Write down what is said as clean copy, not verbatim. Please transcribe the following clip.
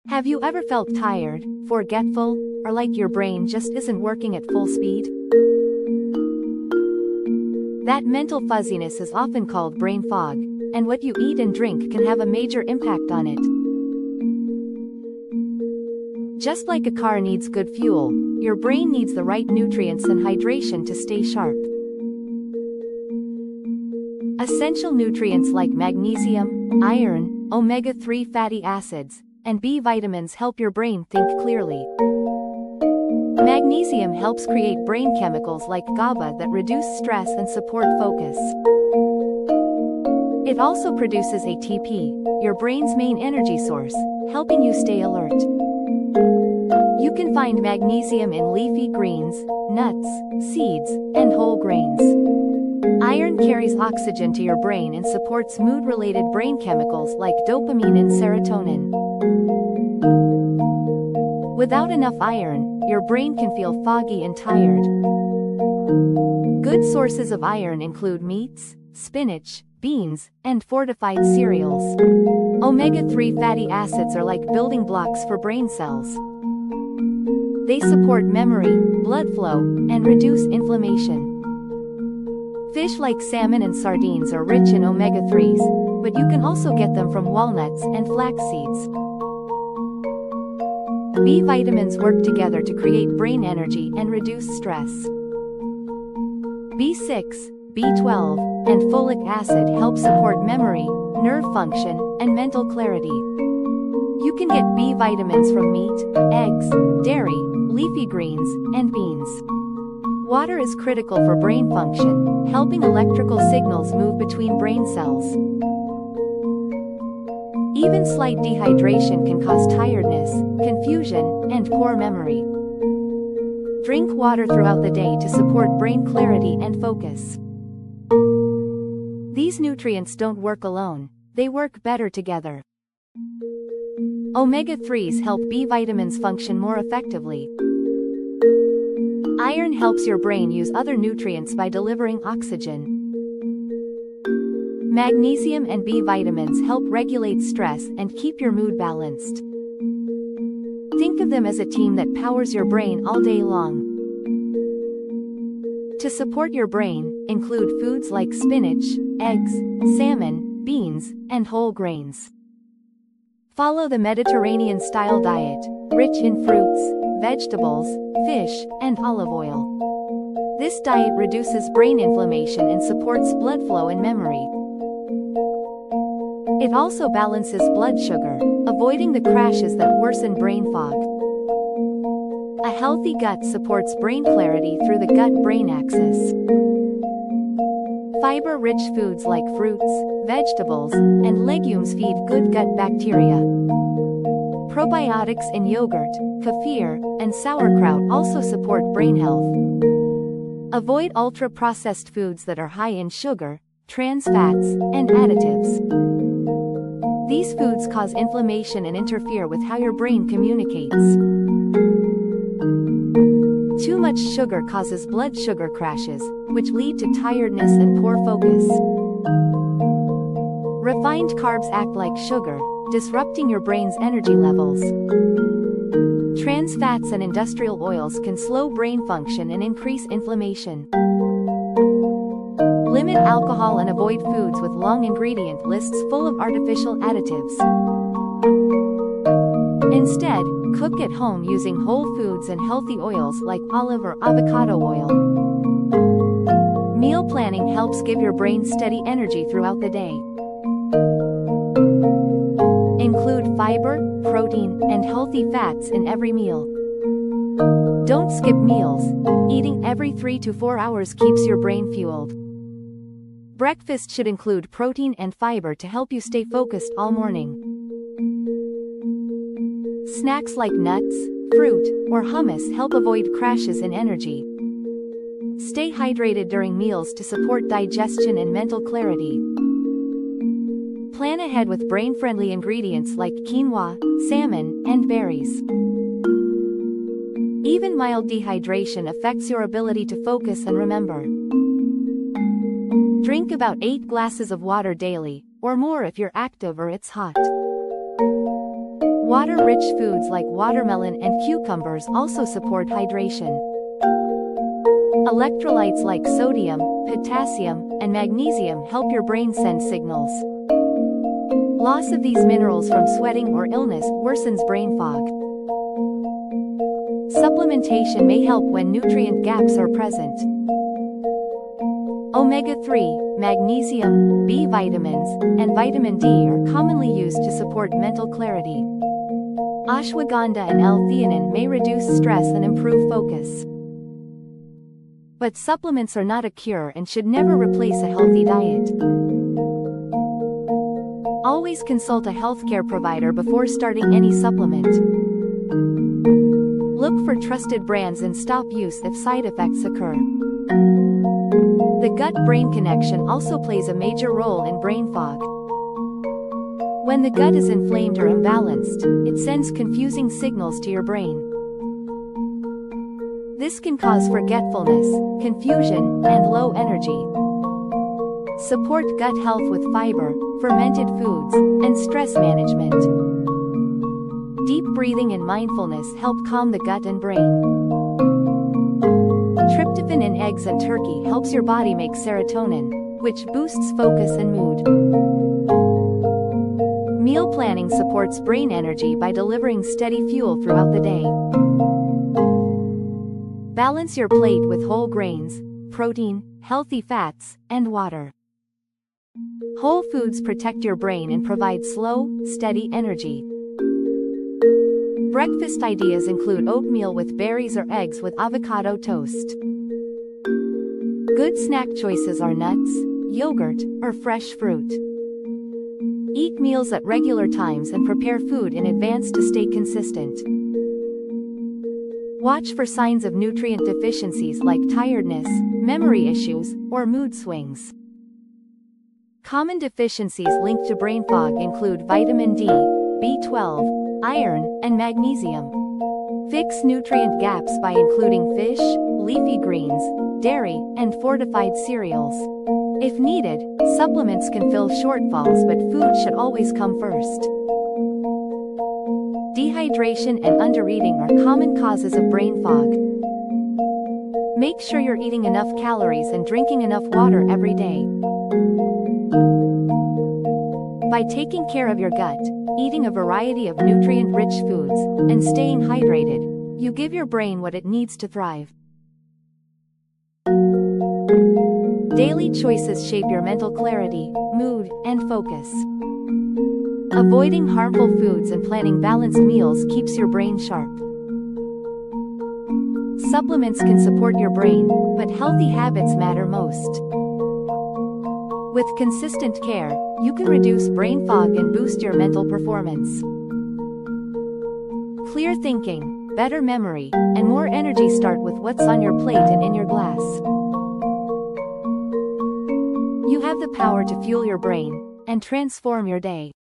Have you ever felt tired, forgetful, or like your brain just isn't working at full speed? That mental fuzziness is often called brain fog, and what you eat and drink can have a major impact on it. Just like a car needs good fuel, your brain needs the right nutrients and hydration to stay sharp. Essential nutrients like magnesium, iron, omega-3 fatty acids, and B vitamins help your brain think clearly. Magnesium helps create brain chemicals like GABA that reduce stress and support focus. It also produces ATP, your brain's main energy source, helping you stay alert. You can find magnesium in leafy greens, nuts, seeds, and whole grains. Iron carries oxygen to your brain and supports mood-related brain chemicals like dopamine and serotonin. Without enough iron, your brain can feel foggy and tired. Good sources of iron include meats, spinach, beans, and fortified cereals. Omega-3 fatty acids are like building blocks for brain cells. They support memory, blood flow, and reduce inflammation. Fish like salmon and sardines are rich in omega-3s, but you can also get them from walnuts and flax seeds. B vitamins work together to create brain energy and reduce stress. B6, B12, and folic acid help support memory, nerve function, and mental clarity. You can get B vitamins from meat, eggs, dairy, leafy greens, and beans. Water is critical for brain function, helping electrical signals move between brain cells. Even slight dehydration can cause tiredness, confusion, and poor memory. Drink water throughout the day to support brain clarity and focus. These nutrients don't work alone, they work better together. Omega-3s help B vitamins function more effectively. Iron helps your brain use other nutrients by delivering oxygen. Magnesium and B vitamins help regulate stress and keep your mood balanced. Think of them as a team that powers your brain all day long. To support your brain, include foods like spinach, eggs, salmon, beans, and whole grains. Follow the Mediterranean-style diet, rich in fruits, vegetables, fish, and olive oil. This diet reduces brain inflammation and supports blood flow and memory. It also balances blood sugar, avoiding the crashes that worsen brain fog. A healthy gut supports brain clarity through the gut-brain axis. Fiber-rich foods like fruits, vegetables, and legumes feed good gut bacteria. Probiotics in yogurt, kefir, and sauerkraut also support brain health. Avoid ultra-processed foods that are high in sugar, trans fats, and additives. These foods cause inflammation and interfere with how your brain communicates. Too much sugar causes blood sugar crashes, which lead to tiredness and poor focus. Refined carbs act like sugar, disrupting your brain's energy levels. Trans fats and industrial oils can slow brain function and increase inflammation. Limit alcohol and avoid foods with long ingredient lists full of artificial additives. Instead, cook at home using whole foods and healthy oils like olive or avocado oil. Meal planning helps give your brain steady energy throughout the day. Include fiber, protein, and healthy fats in every meal. Don't skip meals. Eating every 3 to 4 hours keeps your brain fueled. Breakfast should include protein and fiber to help you stay focused all morning. Snacks like nuts, fruit, or hummus help avoid crashes in energy. Stay hydrated during meals to support digestion and mental clarity. Plan ahead with brain-friendly ingredients like quinoa, salmon, and berries. Even mild dehydration affects your ability to focus and remember. Drink about 8 glasses of water daily, or more if you're active or it's hot. Water-rich foods like watermelon and cucumbers also support hydration. Electrolytes like sodium, potassium, and magnesium help your brain send signals. Loss of these minerals from sweating or illness worsens brain fog. Supplementation may help when nutrient gaps are present. Omega-3, magnesium, B vitamins, and vitamin D are commonly used to support mental clarity. Ashwagandha and L-theanine may reduce stress and improve focus. But supplements are not a cure and should never replace a healthy diet. Always consult a healthcare provider before starting any supplement. Look for trusted brands and stop use if side effects occur. The gut-brain connection also plays a major role in brain fog. When the gut is inflamed or imbalanced, it sends confusing signals to your brain. This can cause forgetfulness, confusion, and low energy. Support gut health with fiber, fermented foods, and stress management. Deep breathing and mindfulness help calm the gut and brain. Tryptophan in eggs and turkey helps your body make serotonin, which boosts focus and mood. Meal planning supports brain energy by delivering steady fuel throughout the day. Balance your plate with whole grains, protein, healthy fats, and water. Whole foods protect your brain and provide slow, steady energy. Breakfast ideas include oatmeal with berries or eggs with avocado toast. Good snack choices are nuts, yogurt, or fresh fruit. Eat meals at regular times and prepare food in advance to stay consistent. Watch for signs of nutrient deficiencies like tiredness, memory issues, or mood swings. Common deficiencies linked to brain fog include vitamin D, B12, iron, and magnesium. Fix nutrient gaps by including fish, leafy greens, dairy, and fortified cereals. If needed, supplements can fill shortfalls, but food should always come first. Dehydration and undereating are common causes of brain fog. Make sure you're eating enough calories and drinking enough water every day. By taking care of your gut, eating a variety of nutrient-rich foods, and staying hydrated, you give your brain what it needs to thrive. Daily choices shape your mental clarity, mood, and focus. Avoiding harmful foods and planning balanced meals keeps your brain sharp. Supplements can support your brain, but healthy habits matter most. With consistent care, you can reduce brain fog and boost your mental performance. Clear thinking, better memory, and more energy start with what's on your plate and in your glass. You have the power to fuel your brain and transform your day.